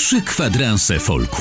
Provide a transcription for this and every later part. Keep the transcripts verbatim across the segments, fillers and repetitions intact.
Trzy kwadranse folku.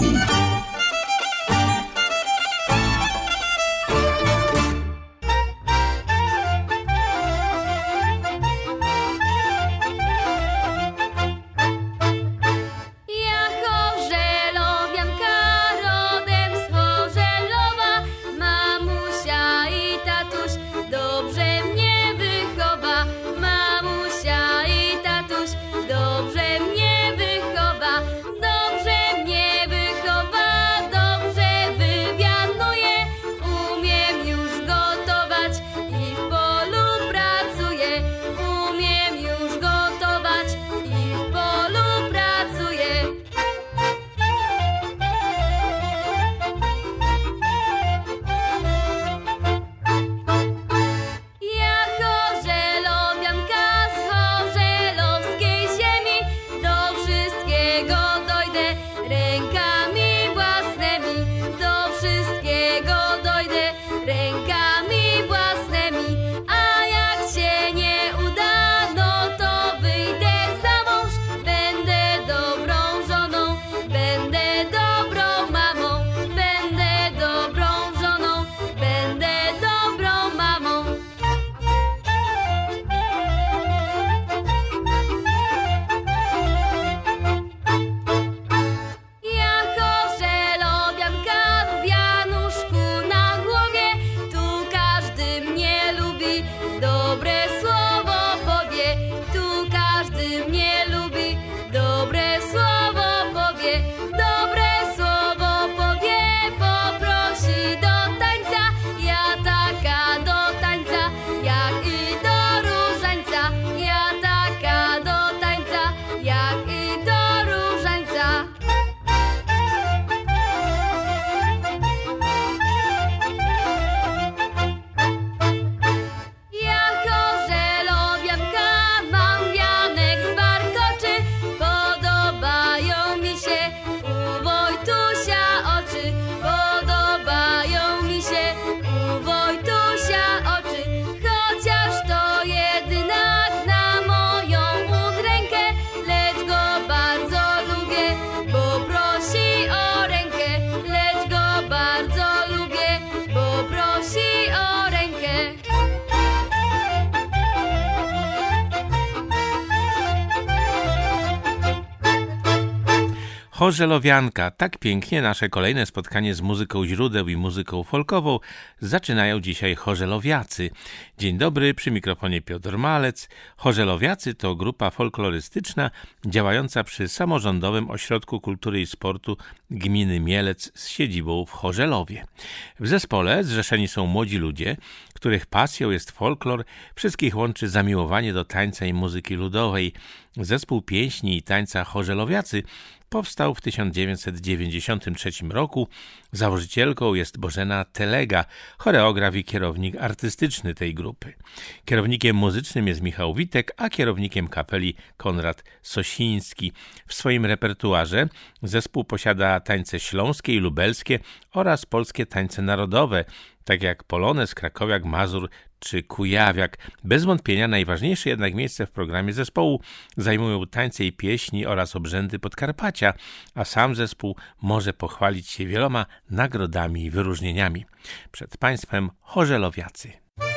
Chorzelowianka. Tak pięknie nasze kolejne spotkanie z muzyką źródeł i muzyką folkową zaczynają dzisiaj chorzelowiacy. Dzień dobry, przy mikrofonie Piotr Malec. Chorzelowiacy to grupa folklorystyczna działająca przy Samorządowym Ośrodku Kultury i Sportu gminy Mielec z siedzibą w Chorzelowie. W zespole zrzeszeni są młodzi ludzie, których pasją jest folklor, wszystkich łączy zamiłowanie do tańca i muzyki ludowej. Zespół pieśni i tańca Chorzelowiacy powstał w tysiąc dziewięćset dziewięćdziesiątym trzecim roku. Założycielką jest Bożena Telega, choreograf i kierownik artystyczny tej grupy. Kierownikiem muzycznym jest Michał Witek, a kierownikiem kapeli Konrad Sosiński. W swoim repertuarze zespół posiada tańce śląskie i lubelskie oraz polskie tańce narodowe, tak jak polonez, krakowiak, mazur czy kujawiak. Bez wątpienia najważniejsze jednak miejsce w programie zespołu zajmują tańce i pieśni oraz obrzędy Podkarpacia, a sam zespół może pochwalić się wieloma nagrodami i wyróżnieniami. Przed Państwem Chorzelowiacy.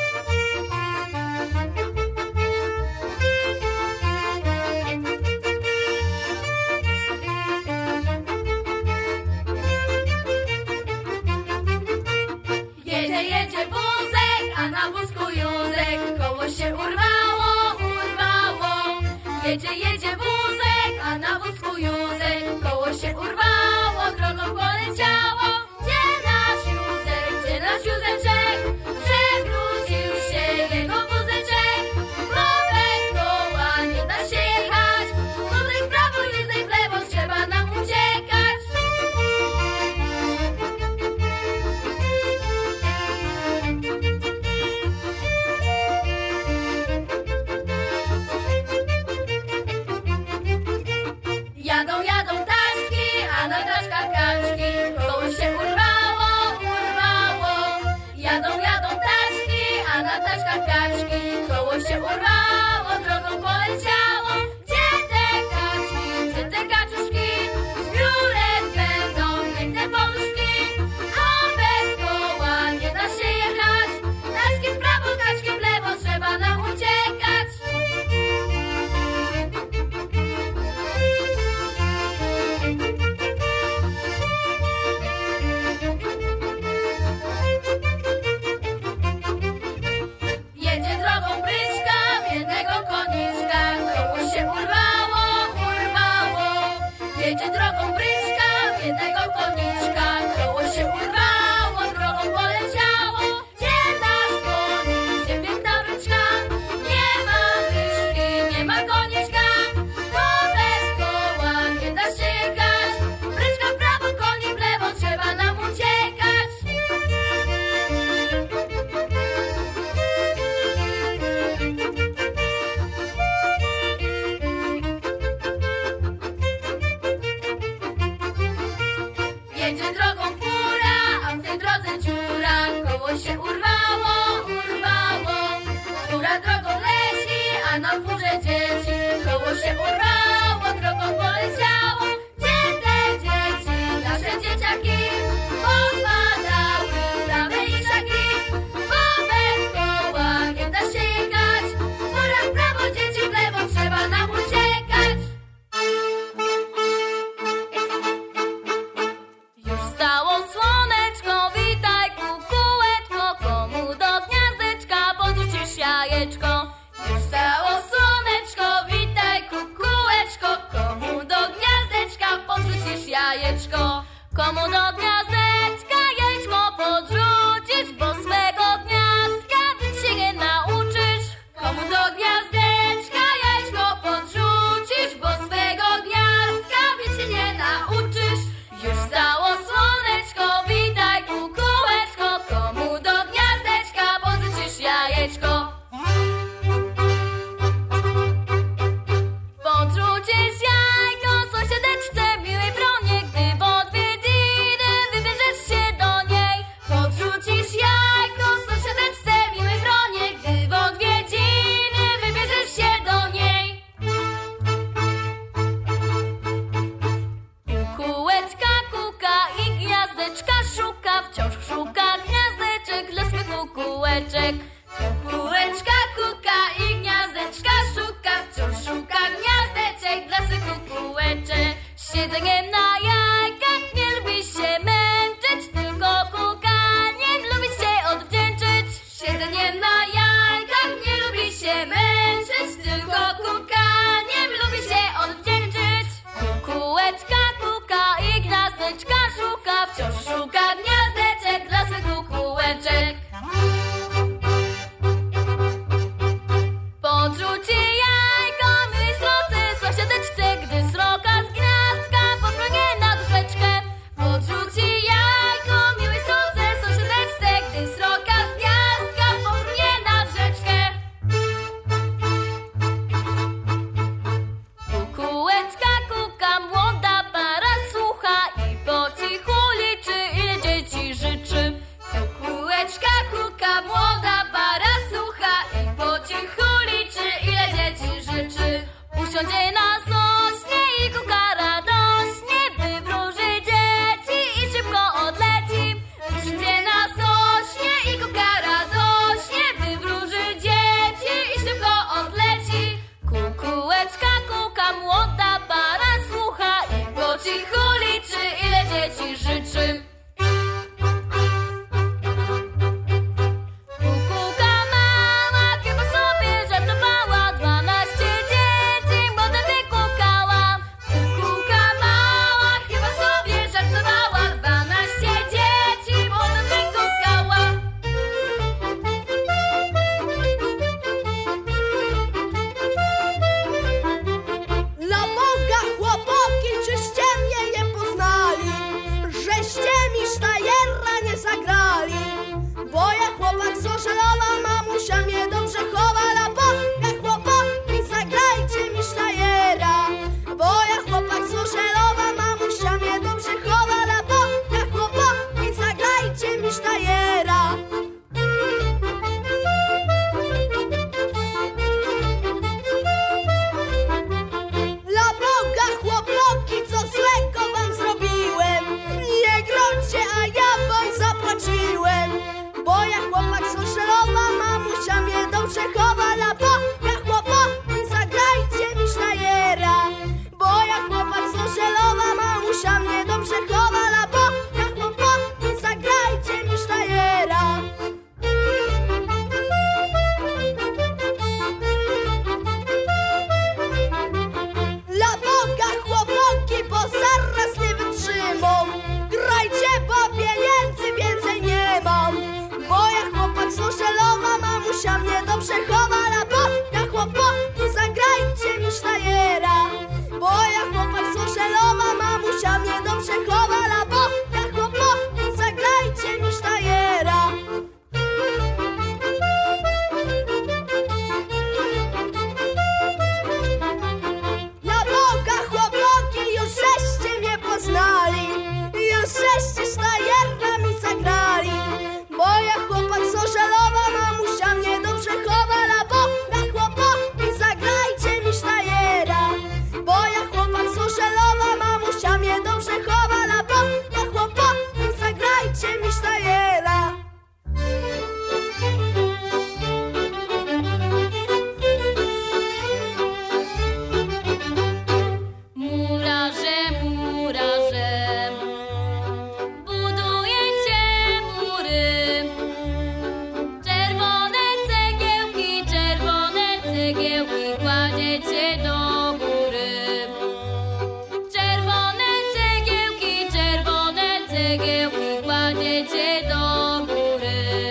Się urwało, urwało, jedzie, jedzie wózek, a na wózku Józek. Koło się urwało, drogą poleciało. Gdzie nasz Józek, gdzie nasz Józeczek? Przewrócił się jego wózeczek, bo bez koła nie da się jechać. Józek w prawo, Józek w lewo, trzeba nam uciekać. Jadą, jadą taczki, a na taczkach kaczki. Koło się jedzie drogą bryczka, jednego koniczka. Koło się urwało, drogą poleciało. Gdzie nasz konik, gdzie piękna bryczka? Nie ma bryczki, nie ma koniczka, bo bez koła nie da się jechać. Bryczka w prawo, konik w lewo, trzeba nam uciekać. Jedzie drogą fura, a w tej drodze dziura. Koło się urwało, urwało. Fura drogą leci, a na furze dzieci. Koło się urwało, drogą poleciało. Gdzie te dzieci, nasze dzieciaki, popadały w trawę i krzaki, bo bez koła nie da się jechać. Fura w prawo, dzieci w lewo, trzeba nam uciekać. Już stało słoneczko, witaj kukułeczko, komu do gniazdeczka podrzucisz jajeczko. Już stało słoneczko, witaj kukułeczko, komu do gniazdeczka podrzucisz jajeczko. Komu do gniazdeczka jajeczko podrzucisz, bo swego gniazdka ty się nie nauczysz. Komu do gniazdeczka jajeczko podrzucisz, bo swego gniazdka ty się nie nauczysz. Już stało słoneczko, witaj kukułeczko, komu do gniazdeczka podrzucisz jajeczko. Podrzucisz jajko sąsiadeczce miłej wronie, gdy w odwiedziny wybierzesz się do niej. Podrzucisz jajko sąsiadeczce miłej wronie, gdy w odwiedziny wybierzesz się do niej. Kukułeczka kuka i gniazdeczka szuka, wciąż szuka gniazdeczek dla swych kukułeczek. Kukułeczka kuka i gniazdeczka szuka, wciąż szuka gniazdeczek dla swych kukułeczek. Siedzeniem na jajkach nie lubi się męczyć, tylko kukaniem lubi się odwdzięczyć. Siedzeniem na jajkach nie lubi się męczyć, tylko kukaniem lubi się odwdzięczyć. Kukułeczka kuka i gniazdeczka szuka, wciąż szuka gniazdeczek dla swych kukułeczek. Podrzuci jajko miłej sroce sąsiadeczce, gdy sroka z gniazdka podpłynie nad rzeczkę. Podrzuci jajko miłej sroce sąsiadeczce, gdy sroka z gniazdka podpłynie nad rzeczkę. Kukułeczka kuka, młoda para słucha i po cichu liczy, ile dzieci życzy. Kukułeczka kuka, młoda para słucha i po cichu liczy, ile dzieci życzy. Usiądzie na sośnie i kuka radośnie wywróży dzieci i szybko odleci. Usiądzie na sośnie i kuka radośnie wywróży dzieci i szybko odleci. Kukułeczka kuka, młoda para słucha i po cichu liczy, ile dzieci życzy. Kukułka mała, kiedy sobie żartowała, dwanaście dzieci w młodym wieku kładziecie do góry. Czerwone cegiełki, czerwone cegiełki kładziecie do góry.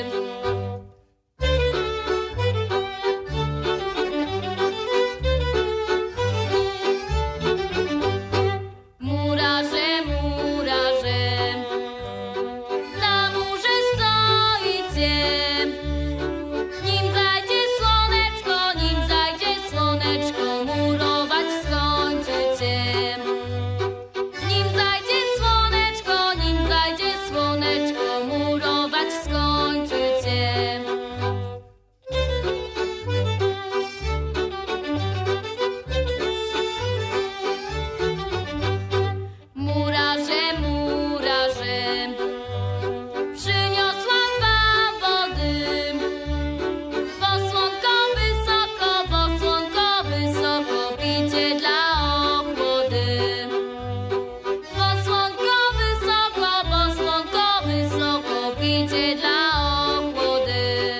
Murarze, murarze, na murze stoicie. Nim zajdzie słoneczko, nim zajdzie słoneczko, murować skończycie. Nim zajdzie słoneczko, nim zajdzie słoneczko, murować skończycie. Murarze, murarze, przyniosłam wam wody, bo słonko wysoko, bo słonko wysoko, picie dla ochłody. Bo słonko wysoko, bo słonko wysoko, picie dla ochłody.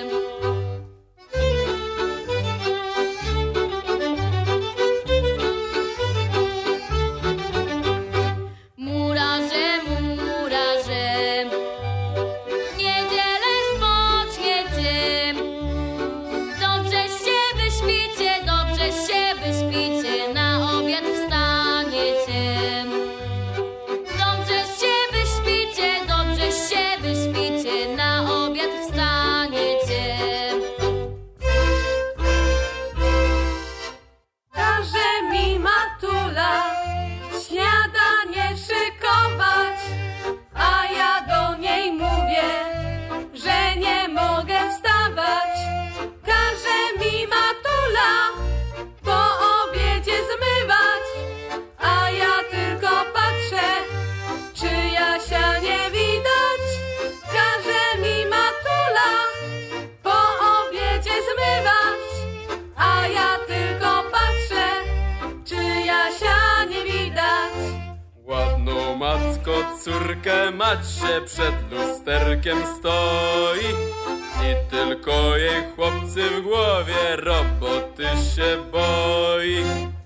Murarze, murarze, w niedzielę spoczniecie. Dobrze się wyśpicie, dobrze się wyśpicie, na obiad wstaniecie. Dobrze się wyśpicie, dobrze się wyśpicie, na obiad wstaniecie. Każe mi matula śniadanie szykować, a ja do niej mówię, że nie mogę wstawać. Każe mi matula po obiedzie zmywać, a ja tylko patrzę, czy Jasia nie widać. Każe mi matula po obiedzie zmywać, a ja tylko patrzę, czy Jasia nie widać. Ładną matko córkę macie, przed lusterkiem stoi i tylko jej chłopcy w głowie roboty się boi.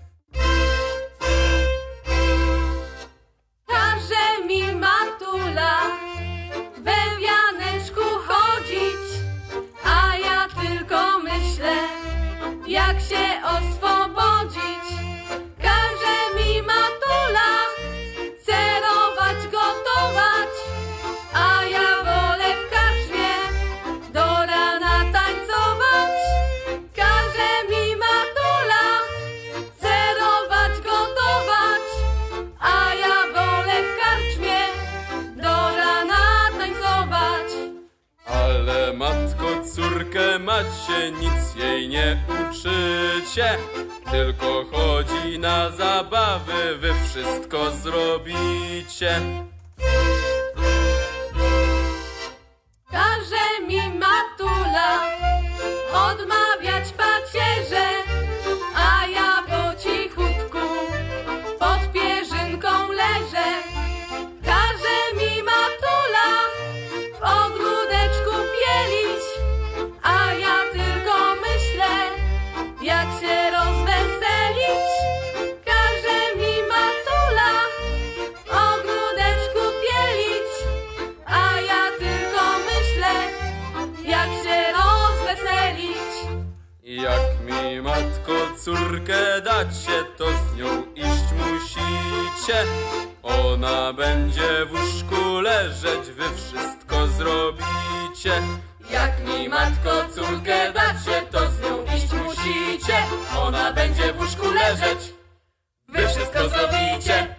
Każe mi matula we wianeczku chodzić, a ja tylko myślę, jak się oswobodzić. Każe mi matula cerować, gotować, a ja wolę w karczmie do rana tańcować. Każe mi matula cerować, gotować, a ja wolę w karczmie do rana tańcować. Ale matko córkę macie, nic jej nie uczycie, tylko chodzi na zabawy, wy wszystko zrobicie. Każe mi matula odmawiać pacierze, a ja po cichutku pod pierzynką leżę. Każe mi matula w ogródeczku pielić, a ja tylko myślę, jak się rozweselić. Każe mi matula w ogródeczku pielić, a ja tylko myślę, jak się rozweselić. Jak mi matko córkę dacie, to z nią iść musicie. Ona będzie w łóżku leżeć, wy wszystko zrobicie. Jak mi matko córkę dacie, to z nią iść musicie. Ona będzie w łóżku leżeć, wy wszystko zrobicie.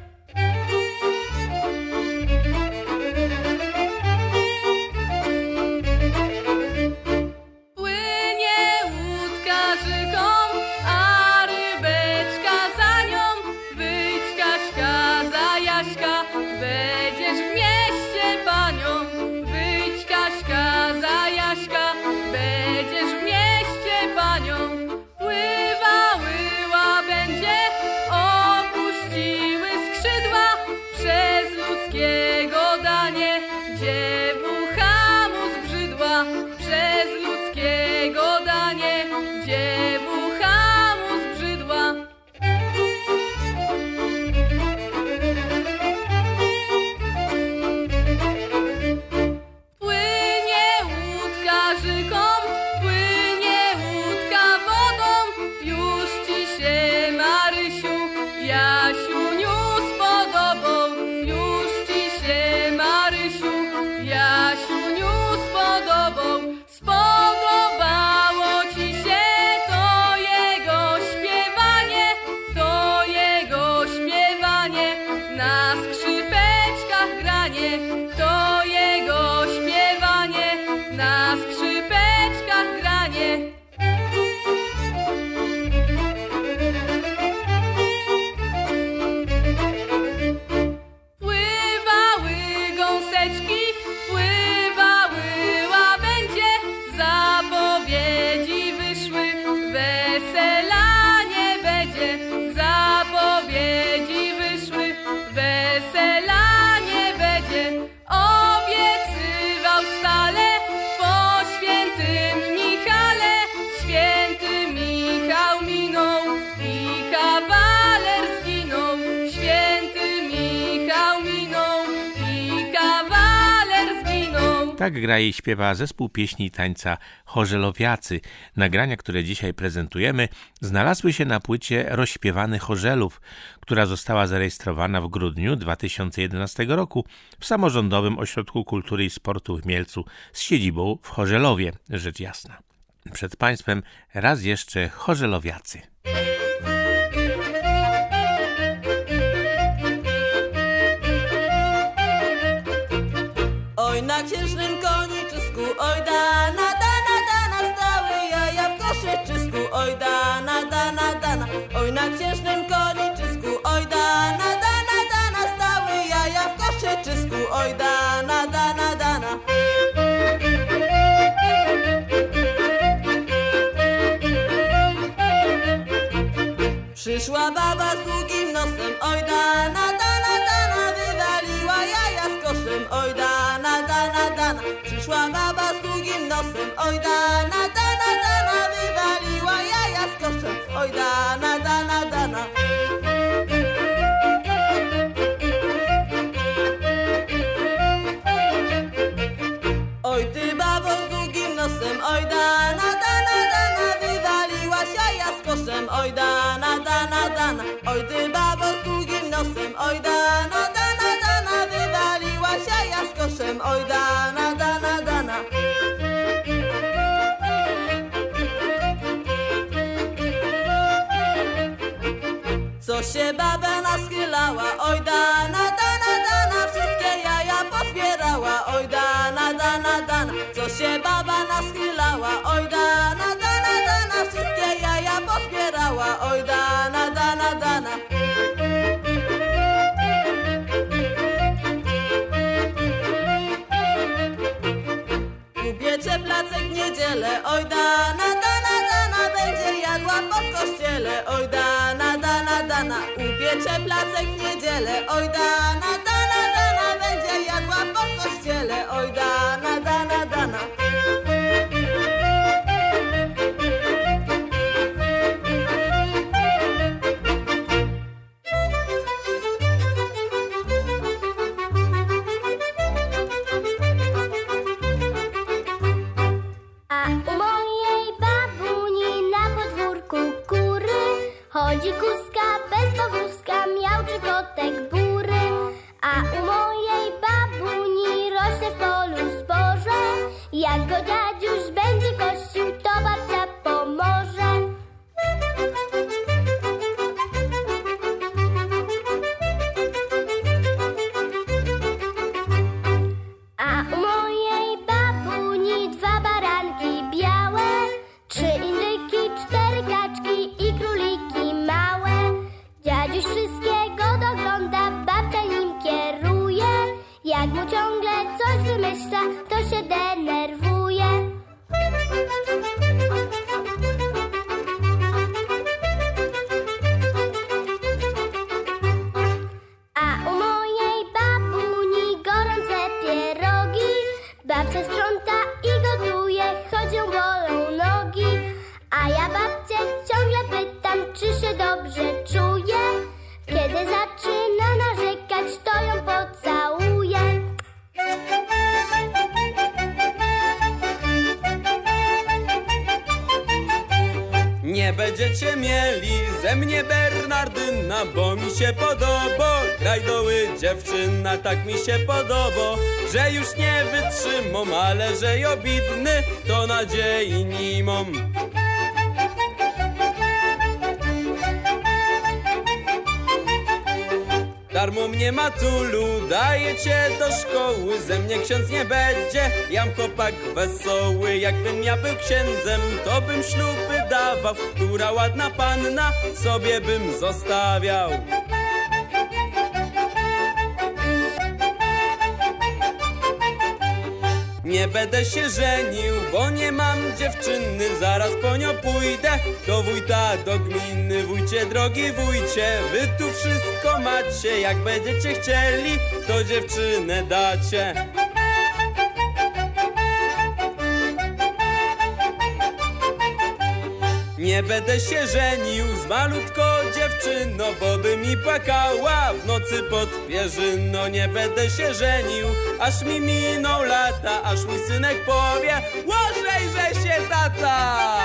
Płynie łódka rzeką, a rybeczka za nią. Wyjdź Kaśka za Jaśka, będziesz w mieście panią. Wyjdź Kaśka za Jaśka, będziesz w mieście panią. Pływa, łyła będzie Tak gra i śpiewa zespół pieśni i tańca Chorzelowiacy. Nagrania, które dzisiaj prezentujemy, znalazły się na płycie Rozśpiewany Chorzelów, która została zarejestrowana w grudniu dwa tysiące jedenastego roku w Samorządowym Ośrodku Kultury i Sportu w Mielcu z siedzibą w Chorzelowie, rzecz jasna. Przed Państwem raz jeszcze Chorzelowiacy. Oj na księżnym koniczysku, oj dana, dana, dana, stały jaja w koszyczysku, oj dana, dana, dana, oj na księżnym koniczysku, oj dana, dana, dana, stały jaja w koszyczysku, oj dana, dana, dana. Przyszła baba z długim nosem, oj dana, dana, dana, wywaliła jaja z koszem, oj dana, dana, dana. Przyszła baba z długim nosem, oj dana, dana, dana, wywaliła jaja z koszem, oj dana, dana, dana. Oj ty babo z długim nosem, oj dana, dana, dana, wywaliłaś jaja z koszem, oj dana, dana, dana. Oj ty babo z długim nosem, oj dana, dana, dana, wywaliłaś jaja z koszem, oj dana, dana, dana. Co się baba naschylała, oj dana, dana, dana, wszystkie jaja pozbierała, oj dana, dana, dana. Co się baba naschylała, oj dana, dana, dana, wszystkie jaja pozbierała, oj dana, dana, dana. Ubiecie placek w niedzielę, oj dana, dana, dana, będzie jadła po kościele, oj dana, dana, dana. Ubiecie placek w niedzielę, oj dana, dana, dana, będzie jadła po kościele, oj dana, dana, dana. A u mojej babuni na podwórku kury chodzi kuzka bez powózka, miałczy kotek bury. A u mojej babuni rośnie w polu zboże, jak go dziadziuś będzie kościł, to babcia pomoże. A u mojej babuni dwa baranki białe, trzy indyki, cztery kaczki i króliki małe. Dziadziuś wszystkiego dogląda, babcia nim kieruje. Jak mu ciągle coś wymyśla, to się denerwuje. A u mojej babuni gorące pierogi, babcia sprząta i gotuje, choć ją bolą nogi. A ja babcię ciągle pytam, czy się dobrze czuje. Kiedy zaczyna narzekać, to ją pocałuję. Nie będziecie mieli ze mnie Bernardyna, bo mi się podoba. Grajdoły dziewczyna, tak mi się podoba, że już nie wytrzymam, ale że jo bidny, to nadziei nie mam. Darmo mnie matulu dajecie do szkoły, ze mnie ksiądz nie będzie, jam chłopak wesoły. Jakbym ja był księdzem, to bym śluby dawał, która ładna panna sobie bym zostawiał. Nie będę się żenił, bo nie mam dziewczyny, zaraz po nią pójdę do wójta, do gminy. Wójcie, drogi wójcie, wy tu wszystko macie, jak będziecie chcieli, to dziewczynę dacie. Nie będę się żenił z malutko dziewczyno, bo by mi płakała w nocy pod pierzyno. Nie będę się żenił, aż mi miną lata, aż mi synek powie: łożejże się, tata!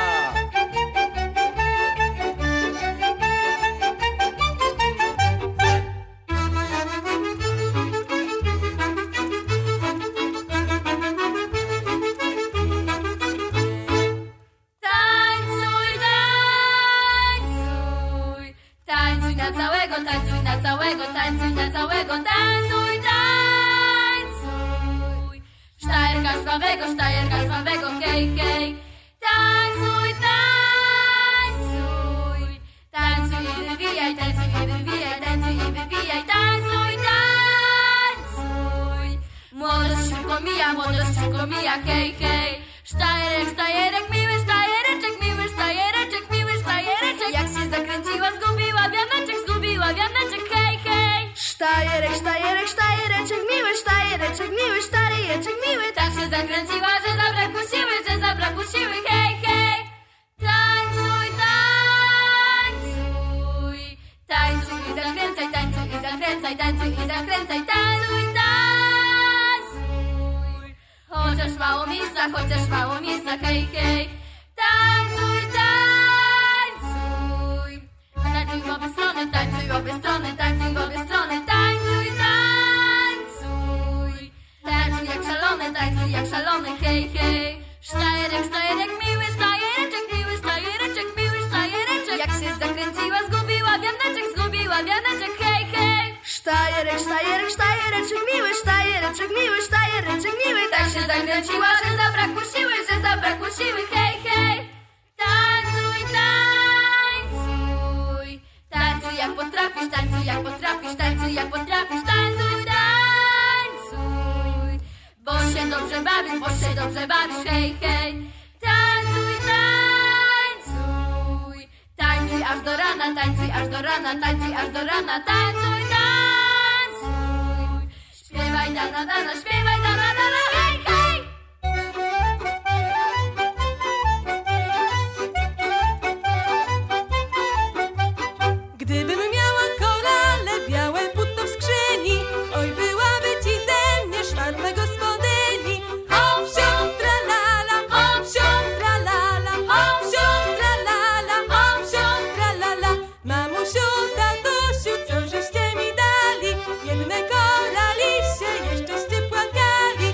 Tańcuj na całego, tańcuj na całego, tańcuj, tańcuj. Sztajerka żwawego, sztajerka żwawego, hej, hej. Tańcuj, tańcuj. Tańcuj i wywijaj, tańcuj i wywijaj, tańcuj i wywijaj, tańcuj, tańcuj. Młodość szybko mija, młodość szybko mija, hej, hej. Sztajerek, sztajerek, miły sztajereczek, miły sztajereczek, miły sztajereczek. Jak się zakręciła, zgubiła wianeczek, zgubiła wianeczek, hej, hej. Sztajerek, sztajerek, sztajereczek, miły sztajereczek, miły sztajereczek, miły. Tak się zakręciła, że zabrakło siły, że zabrakło siły, hej, hej. Tańcuj, tańcuj. Tańcuj i zakręcaj, tańcuj i zakręcaj, tańcuj i zakręcaj, tańcuj, tańcuj. Chociaż mało miejsca, chociaż mało miejsca, hej, hej. Tańcuj, tańcuj. Tańcuj w obie strony, tańcuj w obie strony, tańcuj w obie strony, tańcuj, tańcuj. Tańcuj jak szalony, tańcuj jak szalony, hej, hej. Sztajerek, sztajerek, miły sztajereczek, miły sztajereczek, miły sztajereczek. Jak się zakręciła, zgubiła wianeczek, zgubiła wianeczek, hej, hej. Sztajerek, sztajerek, sztajereczek, miły sztajereczek, miły sztajereczek, miły. Tak się zakręciła, że zabrakło siły, że zabrakło siły, hej, hej. Tańcuj, tańcuj. Tańcuj jak potrafisz, tańcuj jak potrafisz, tańcuj jak potrafisz, tańcuj, tańcuj. Bo się dobrze bawisz, bo się dobrze bawisz, hej, hej. Tańcuj, tańcuj. Tańcuj aż do rana, tańcuj aż do rana, tańcuj aż do rana, tańcuj, tańcuj. Śpiewaj dana, dana, śpiewaj dana, dana, hej, hej. Gdybym miała korale, białe płótno w skrzyni, oj, byłaby ci ze mnie szwarme gospodyni. Hop, siop, tralala, hop, siop, tralala, hop, siop, tralala, hop, siop, tralala. Mamusiu, tatusiu, co żeście mi dali? Jedne koralisie, jeszczeście płakali.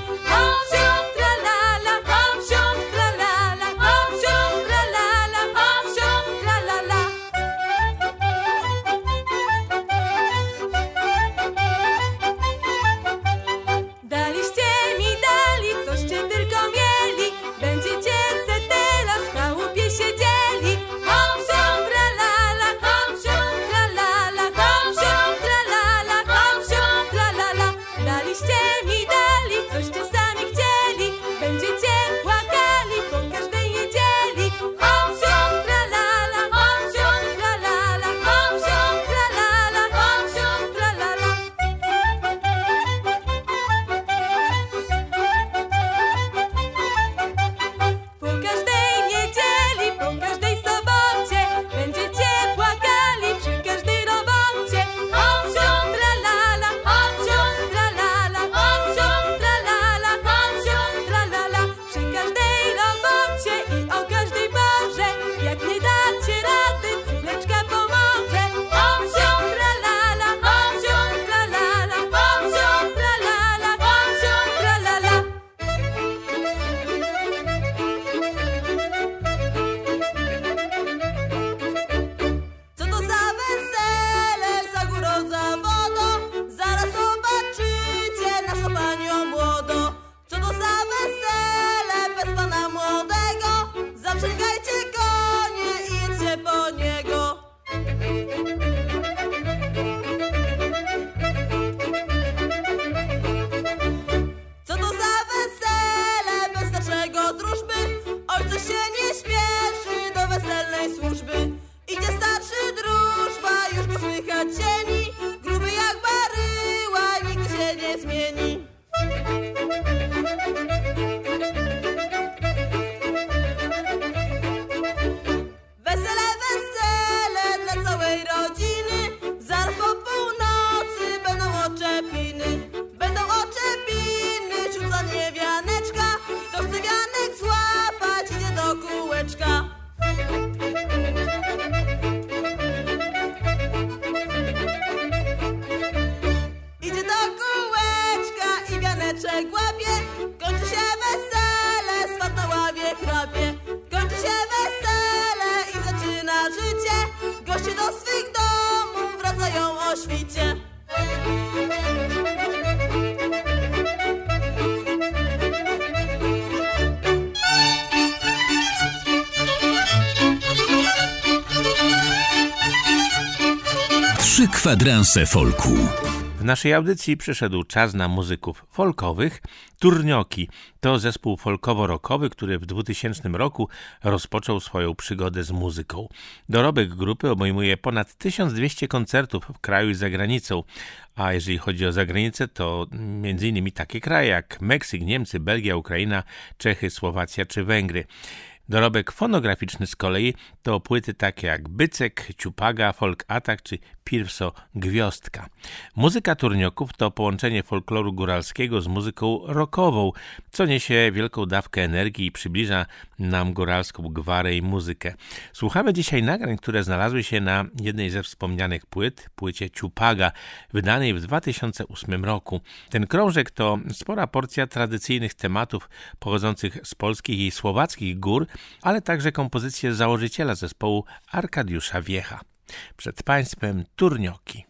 Trzy kwadranse folku. W naszej audycji przyszedł czas na muzyków folkowych. Turnioki to zespół folkowo-rockowy, który w dwutysięcznym roku rozpoczął swoją przygodę z muzyką. Dorobek grupy obejmuje ponad tysiąc dwieście koncertów w kraju i za granicą, a jeżeli chodzi o zagranicę, to między innymi takie kraje jak Meksyk, Niemcy, Belgia, Ukraina, Czechy, Słowacja czy Węgry. Dorobek fonograficzny z kolei to płyty takie jak Bycek, Ciupaga, Folk Atak czy Pirso Gwiazdka. Muzyka turnioków to połączenie folkloru góralskiego z muzyką rockową, co niesie wielką dawkę energii i przybliża nam góralską gwarę i muzykę. Słuchamy dzisiaj nagrań, które znalazły się na jednej ze wspomnianych płyt, płycie Ciupaga, wydanej w dwa tysiące ósmym roku. Ten krążek to spora porcja tradycyjnych tematów pochodzących z polskich i słowackich gór, ale także kompozycje założyciela zespołu Arkadiusza Wiecha. Przed Państwem Turnioki.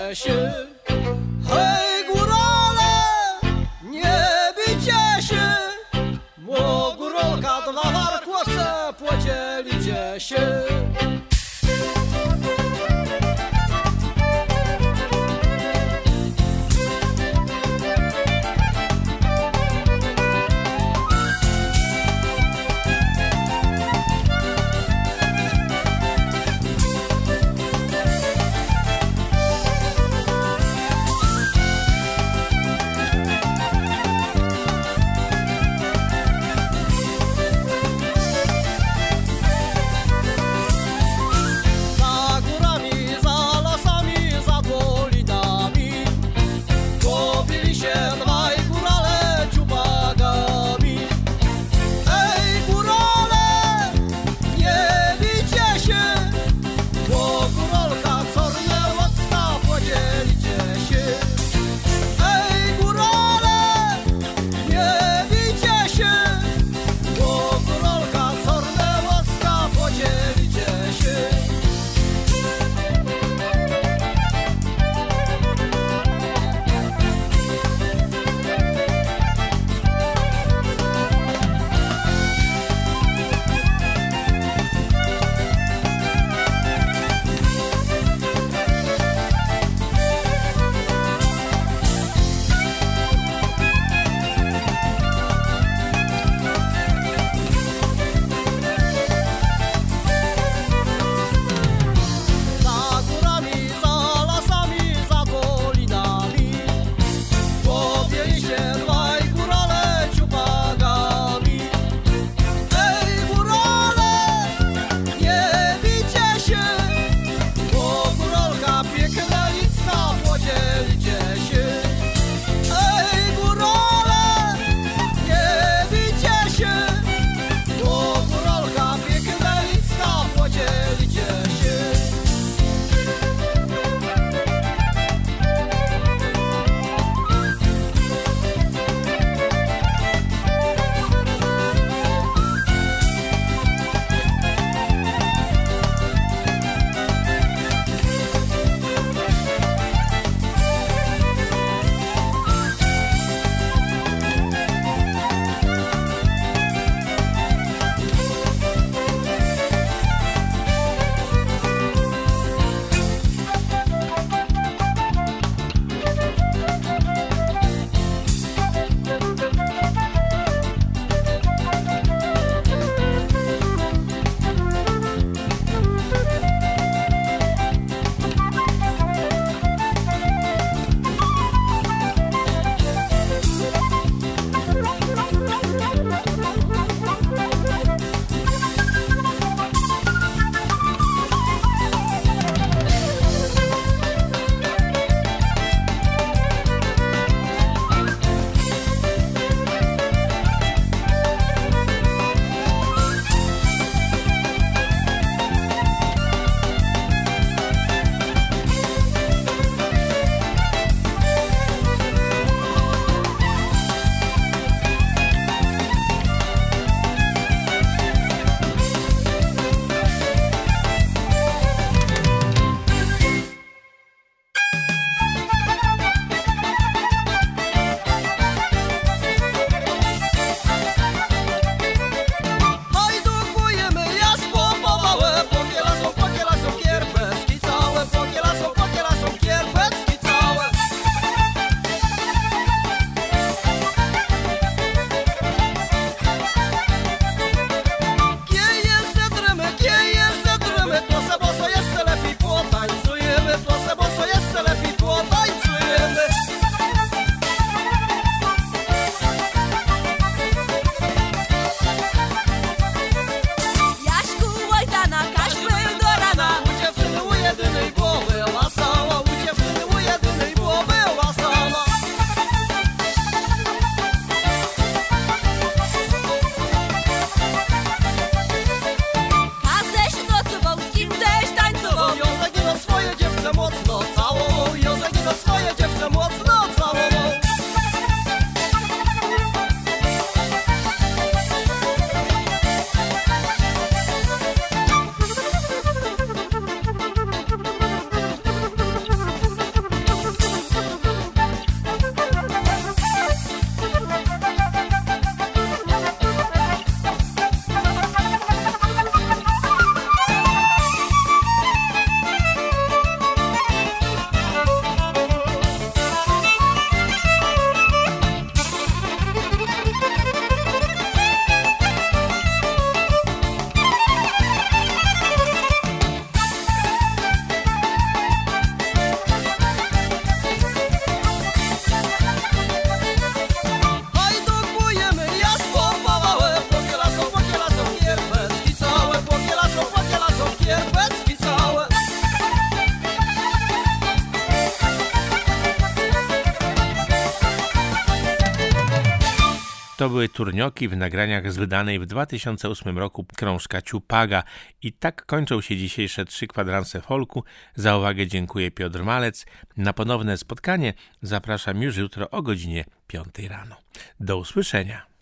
bicie się. Hej górale, nie bicie się, bo górolka dwa warkłace podzielicie się. To były turnioki w nagraniach z wydanej w dwa tysiące ósmym roku krążka Ciupaga. I tak kończą się dzisiejsze trzy kwadranse folku. Za uwagę dziękuję, Piotr Malec. Na ponowne spotkanie zapraszam już jutro o godzinie piątej rano. Do usłyszenia.